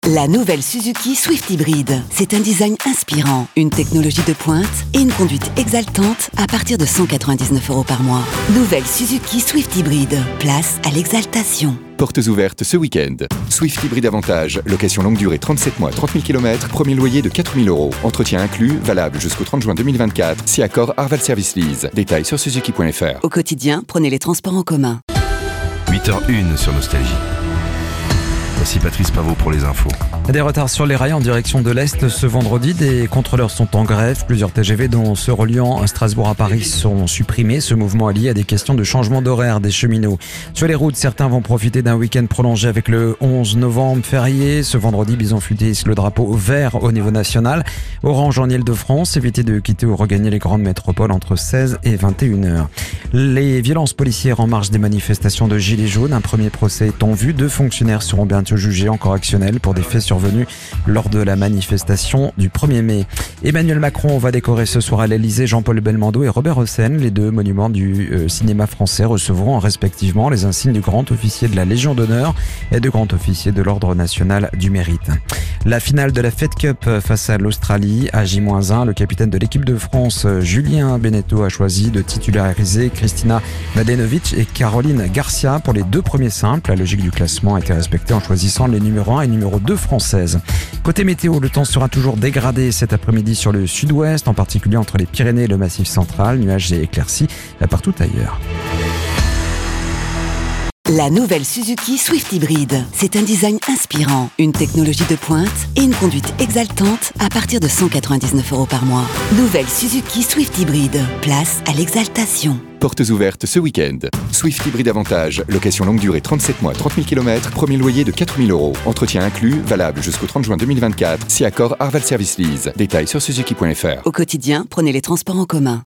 La nouvelle Suzuki Swift Hybrid. C'est un design inspirant, une technologie de pointe et une conduite exaltante à partir de 199 € par mois. Nouvelle Suzuki Swift Hybrid. Place à l'exaltation. Portes ouvertes ce week-end. Swift Hybrid Avantage, location longue durée 37 mois, 30 000 km, premier loyer de 4 000 €. Entretien inclus, valable jusqu'au 30 juin 2024, si accord Arval Service Lease. Détails sur suzuki.fr. Au quotidien, prenez les transports en commun. 8h01 sur Nostalgie. Voici Patrice Pavot pour les infos. Des retards sur les rails en direction de l'Est ce vendredi. Des contrôleurs sont en grève. Plusieurs TGV, dont ceux reliant Strasbourg à Paris, sont supprimés. Ce mouvement est lié à des questions de changement d'horaire des cheminots. Sur les routes, certains vont profiter d'un week-end prolongé avec le 11 novembre férié. Ce vendredi, Bison Futé hisse le drapeau vert au niveau national. Orange en Île-de-France. Évitez de quitter ou regagner les grandes métropoles entre 16 et 21h. Les violences policières en marge des manifestations de Gilets jaunes. Un premier procès est en vue. 2 fonctionnaires seront bientôt jugés en correctionnel pour des faits survenus lors de la manifestation du 1er mai. Emmanuel Macron va décorer ce soir à l'Elysée Jean-Paul Belmondo et Robert Hossein. Les 2 monuments du cinéma français recevront respectivement les insignes du grand officier de la Légion d'honneur et de grand officier de l'Ordre national du mérite. La finale de la Fed Cup face à l'Australie à J-1, le capitaine de l'équipe de France, Julien Beneteau, a choisi de titulariser Kristina Mladenovic et Caroline Garcia pour les 2 premiers simples. La logique du classement a été respectée en choisissant les numéro 1 et numéro 2 françaises. Côté météo, le temps sera toujours dégradé cet après-midi sur le sud-ouest, en particulier entre les Pyrénées et le Massif central, nuages et éclaircies partout ailleurs. La nouvelle Suzuki Swift Hybrid. C'est un design inspirant, une technologie de pointe et une conduite exaltante à partir de 199 € par mois. Nouvelle Suzuki Swift Hybrid. Place à l'exaltation. Portes ouvertes ce week-end. Swift Hybrid Avantage, location longue durée 37 mois, 30 000 km, premier loyer de 4 000 €. Entretien inclus, valable jusqu'au 30 juin 2024, si accord Arval Service Lease. Détails sur suzuki.fr. Au quotidien, prenez les transports en commun.